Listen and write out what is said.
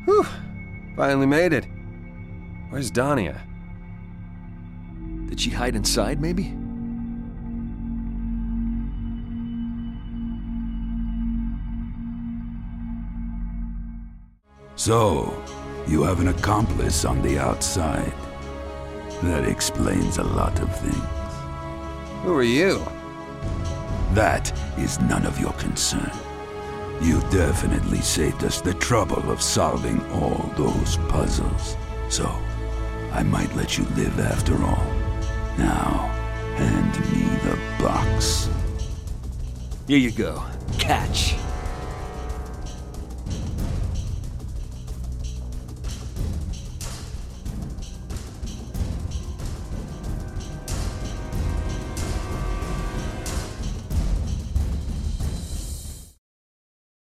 Whew. Finally made it. Where's Dania? Did she hide inside, maybe? So, you have an accomplice on the outside. That explains a lot of things. Who are you? That is none of your concern. You definitely saved us the trouble of solving all those puzzles. So, I might let you live after all. Now, hand me the box. Here you go. Catch.